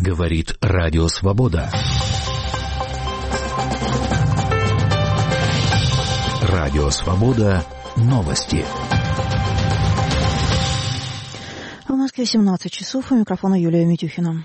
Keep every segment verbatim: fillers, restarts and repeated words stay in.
Говорит Радио Свобода. Радио Свобода. Новости. В Москве семнадцать часов. У микрофона Юлия Митюхина.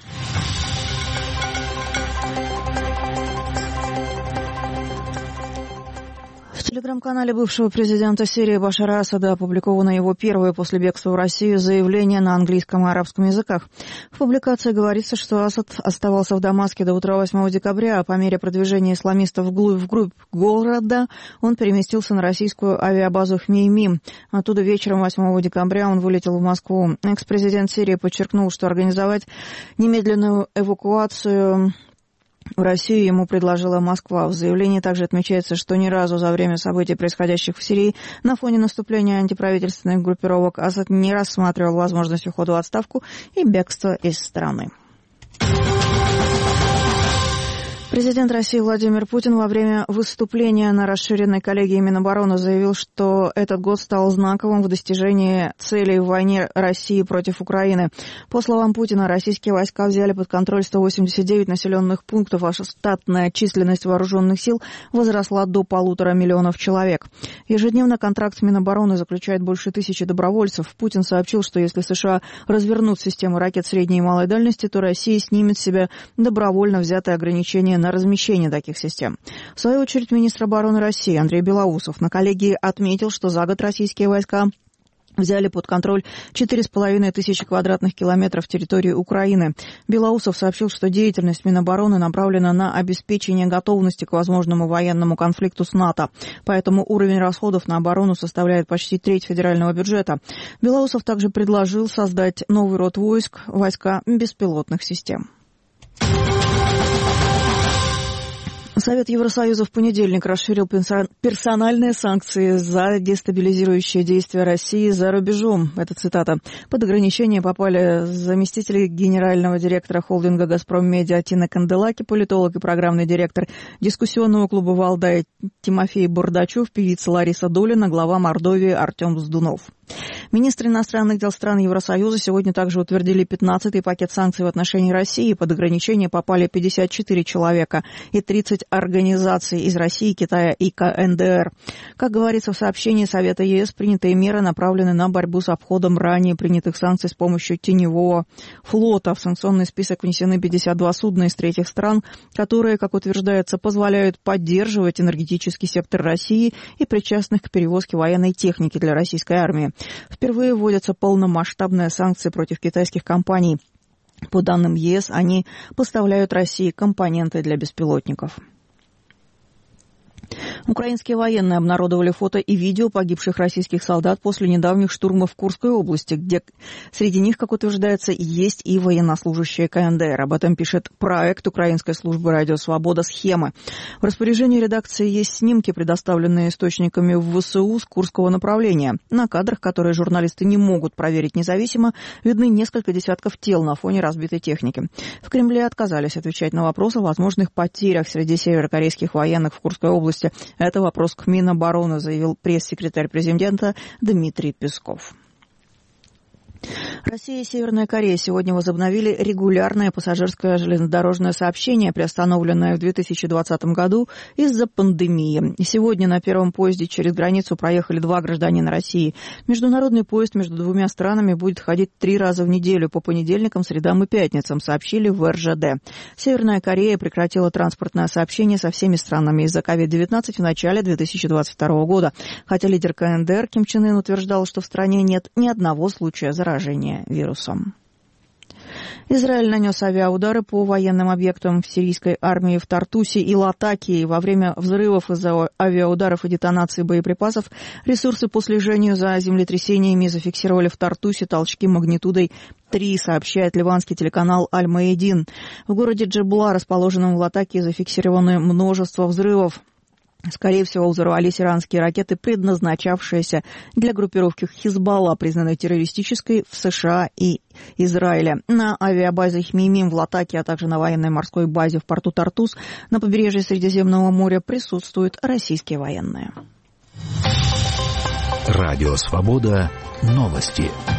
В телеграм-канале бывшего президента Сирии Башара Асада опубликовано его первое после бегства в Россию заявление на английском и арабском языках. В публикации говорится, что Асад оставался в Дамаске до утра восьмого декабря, а по мере продвижения исламистов вглубь, вглубь города он переместился на российскую авиабазу Хмеймим. Оттуда вечером восьмого декабря он вылетел в Москву. Экс-президент Сирии подчеркнул, что организовать немедленную эвакуацию в Россию ему предложила Москва. В заявлении также отмечается, что ни разу за время событий, происходящих в Сирии, на фоне наступления антиправительственных группировок, Асад не рассматривал возможность ухода в отставку и бегства из страны. Президент России Владимир Путин во время выступления на расширенной коллегии Минобороны заявил, что этот год стал знаковым в достижении целей в войне России против Украины. По словам Путина, российские войска взяли под контроль сто восемьдесят девять населенных пунктов, а штатная численность вооруженных сил возросла до полутора миллионов человек. Ежедневно контракт с Минобороны заключает больше тысячи добровольцев. Путин сообщил, что если США развернут систему ракет средней и малой дальности, то Россия снимет с себя добровольно взятые ограничения на на размещение таких систем. В свою очередь, министр обороны России Андрей Белоусов на коллегии отметил, что за год российские войска взяли под контроль четыре с половиной тысячи квадратных километров территории Украины. Белоусов сообщил, что деятельность Минобороны направлена на обеспечение готовности к возможному военному конфликту с НАТО. Поэтому уровень расходов на оборону составляет почти треть федерального бюджета. Белоусов также предложил создать новый род войск – войска беспилотных систем. Совет Евросоюза в понедельник расширил персональные санкции за дестабилизирующие действия России за рубежом. Это цитата. Под ограничение попали заместители генерального директора холдинга «Газпром Медиа» Тина Канделаки, политолог и программный директор дискуссионного клуба «Валдай» Тимофей Бардачев, певица Лариса Долина, глава Мордовии Артем Сдунов. Министры иностранных дел стран Евросоюза сегодня также утвердили пятнадцатый пакет санкций в отношении России. Под ограничение попали пятьдесят четыре человека и тридцать организаций из России, Китая и ка эн дэ эр. Как говорится в сообщении Совета ЕС, принятые меры направлены на борьбу с обходом ранее принятых санкций с помощью теневого флота. В санкционный список внесены пятьдесят два судна из третьих стран, которые, как утверждается, позволяют поддерживать энергетический сектор России и причастных к перевозке военной техники для российской армии. Впервые вводятся полномасштабные санкции против китайских компаний. По данным ЕС, они поставляют России компоненты для беспилотников. Украинские военные обнародовали фото и видео погибших российских солдат после недавних штурмов в Курской области, где среди них, как утверждается, есть и военнослужащие ка эн дэ эр. Об этом пишет проект Украинской службы «Радио Свобода» «Схемы». В распоряжении редакции есть снимки, предоставленные источниками в вэ эс у с Курского направления. На кадрах, которые журналисты не могут проверить независимо, видны несколько десятков тел на фоне разбитой техники. В Кремле отказались отвечать на вопрос о возможных потерях среди северокорейских военных в Курской области. Это вопрос к Минобороны, заявил пресс-секретарь президента Дмитрий Песков. Россия и Северная Корея сегодня возобновили регулярное пассажирское железнодорожное сообщение, приостановленное в две тысячи двадцатом году из-за пандемии. Сегодня на первом поезде через границу проехали два гражданина России. Международный поезд между двумя странами будет ходить три раза в неделю по понедельникам, средам и пятницам, сообщили в эр жэ дэ. Северная Корея прекратила транспортное сообщение со всеми странами из-за ковид девятнадцать в начале две тысячи двадцать второго года, хотя лидер ка эн дэ эр Ким Чен Ын утверждал, что в стране нет ни одного случая заражения вирусом. Израиль нанес авиаудары по военным объектам в сирийской армии в Тартусе и Латакии. Во время взрывов из-за авиаударов и детонации боеприпасов ресурсы по слежению за землетрясениями зафиксировали в Тартусе толчки магнитудой три, сообщает ливанский телеканал Аль-Маэдин. В городе Джебла, расположенном в Латакии, зафиксировано множество взрывов. Скорее всего, взорвались иранские ракеты, предназначавшиеся для группировки Хизбалла, признанной террористической в США и Израиле. На авиабазе Хмеймим в Латаке, а также на военной морской базе в порту Тартус на побережье Средиземного моря присутствуют российские военные. Радио Свобода. Новости.